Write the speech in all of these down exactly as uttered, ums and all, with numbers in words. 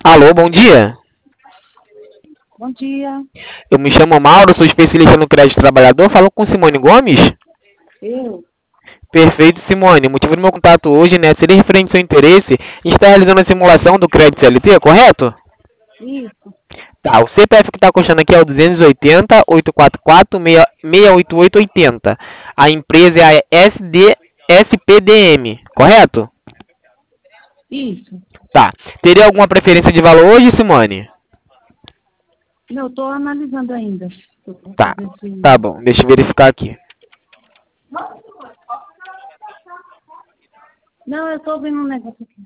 Alô, bom dia. Bom dia. Eu me chamo Mauro, sou especialista no crédito trabalhador. Falo com Simone Gomes. Eu? Perfeito, Simone. O motivo do meu contato hoje, né, seria referente ao seu interesse em estar realizando a simulação do crédito C L T, correto? Isso. Tá, o C P F que está custando aqui é o duzentos e oitenta, oitocentos e quarenta e quatro, seiscentos e oitenta e oito, oitenta. A empresa é a S D, S P D M, correto? Isso. Tá. Teria alguma preferência de valor hoje, Simone? Não, eu tô analisando ainda. Eu vou Tá. fazer Tá esse... bom, deixa eu verificar aqui. Não, eu tô vendo um negócio aqui.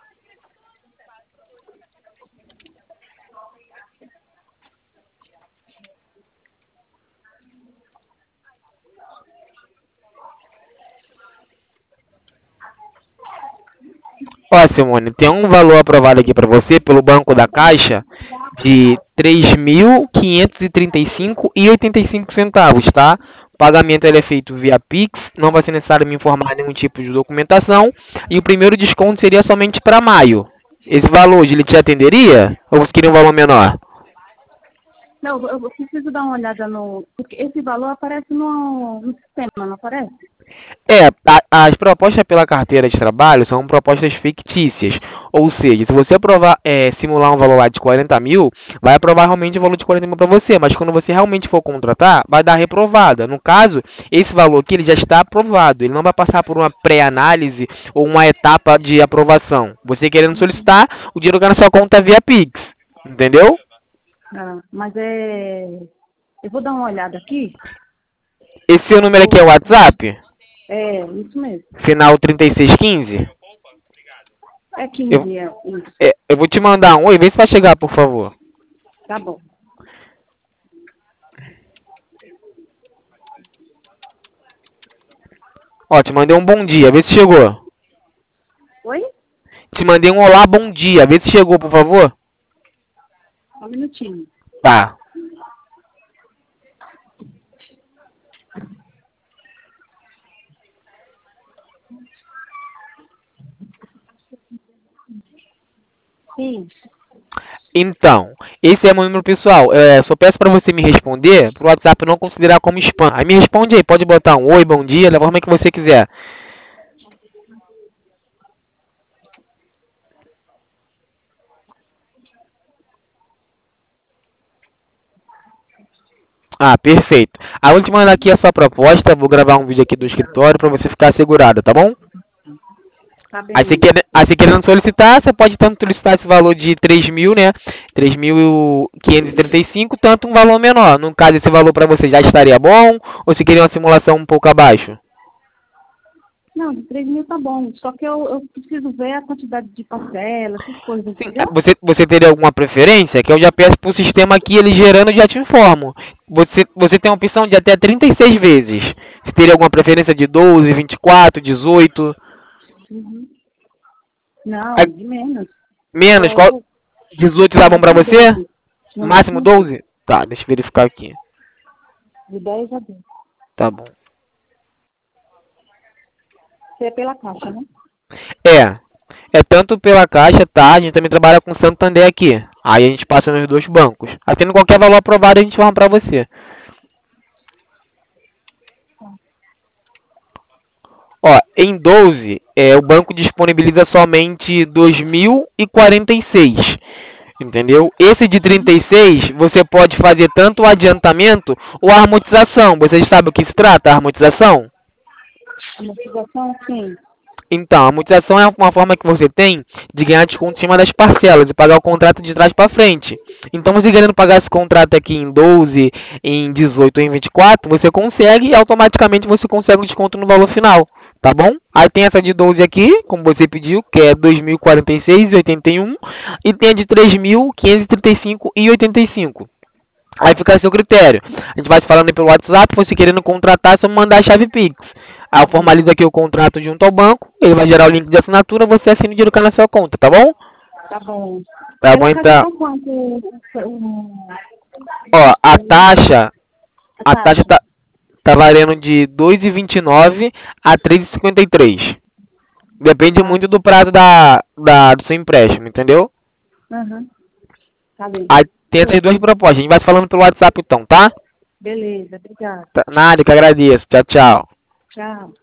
Ó, Simone, tem um valor aprovado aqui para você pelo Banco da Caixa de três mil quinhentos e trinta e cinco e oitenta e cinco centavos, tá? O pagamento ele é feito via Pix, não vai ser necessário me informar nenhum tipo de documentação e o primeiro desconto seria somente para maio. Esse valor, ele te atenderia? Ou você queria um valor menor? Não, eu eu preciso dar uma olhada no... Porque esse valor aparece no, no sistema, não aparece? É, a- as propostas pela carteira de trabalho são propostas fictícias. Ou seja, se você aprovar, é, simular um valor lá de quarenta mil, vai aprovar realmente o valor de quarenta mil para você. Mas quando você realmente for contratar, vai dar reprovada. No caso, esse valor aqui ele já está aprovado. Ele não vai passar por uma pré-análise ou uma etapa de aprovação. Você querendo solicitar, o dinheiro cai na sua conta via Pix. Entendeu? Ah, mas é... Eu vou dar uma olhada aqui. Esse seu número aqui é o WhatsApp? É, isso mesmo. Final trinta e seis quinze? É Eu, quinze, é isso. é, eu vou te mandar um oi, vê se vai chegar, por favor. Tá bom. Ó, te mandei um bom dia, vê se chegou. Oi? Te mandei um olá, bom dia, vê se chegou, por favor. Só um minutinho. Tá. Sim. Então, esse é meu número pessoal. É, só peço pra você me responder pro WhatsApp não considerar como spam. Aí me responde aí, pode botar um oi, bom dia, da forma que você quiser. Ah, perfeito. Aí eu vou te mandar aqui a sua proposta, vou gravar um vídeo aqui do escritório pra você ficar segurada, tá bom? Tá Aí você, bem. quer, aí você querendo solicitar, você pode tanto solicitar esse valor de três mil, né? três mil quinhentos e trinta e cinco, tanto um valor menor. No caso, esse valor para você já estaria bom? Ou você queria uma simulação um pouco abaixo? Não, de três mil tá bom. Só que eu, eu preciso ver a quantidade de parcelas, essas coisas, Sim, é, entendeu? você, você teria alguma preferência? Que eu já peço pro sistema aqui, ele gerando, eu já te informo. Você, você tem a opção de até trinta e seis vezes. Você teria alguma preferência de doze, vinte e quatro, dezoito? Uhum. Não, É, de menos. menos, qual? Só dezoito no tá bom pra máximo você? doze. No Máximo máximo doze. doze? Tá, deixa eu verificar aqui. De dez a doze. Tá bom. Você é pela caixa, né? É, é tanto pela Caixa, tá? A gente também trabalha com Santander aqui. Aí a gente passa nos dois bancos. Atendo qualquer valor aprovado, a gente forma pra você. Ó, em doze, é, o banco disponibiliza somente dois mil e quarenta e seis. Entendeu? Esse de trinta e seis, você pode fazer tanto o adiantamento ou a amortização. Vocês sabem o que se trata, a amortização? Amortização, sim. Então, a amortização é uma forma que você tem de ganhar desconto em cima das parcelas e pagar o contrato de trás para frente. Então, você querendo pagar esse contrato aqui em doze, em dezoito ou em vinte e quatro, você consegue e automaticamente você consegue um desconto no valor final, tá bom? Aí tem essa de doze aqui, como você pediu, que é dois mil e quarenta e seis e oitenta e um, e tem a de três mil quinhentos e trinta e cinco e oitenta e cinco. Aí fica a seu critério. A gente vai se falando aí pelo WhatsApp, você querendo contratar, é só mandar a chave Pix. Aí eu formalizo aqui o contrato junto ao banco, ele vai gerar o link de assinatura, você assina o dinheiro cai na sua conta, tá bom? Tá bom. Tá bom Pela caixa então. tá quanto o- Ó, a taxa, a a taxa taxa? tá, tá variando de dois e vinte e nove a três e cinquenta e três. Depende Ah, muito do prazo da, da, do seu empréstimo, entendeu? Aham. Tá bem. Aí tem essas duas propostas. A gente vai se falando pelo WhatsApp então, tá? Beleza, obrigada. Tá- Nada, que agradeço. Tchau, tchau. Tchau.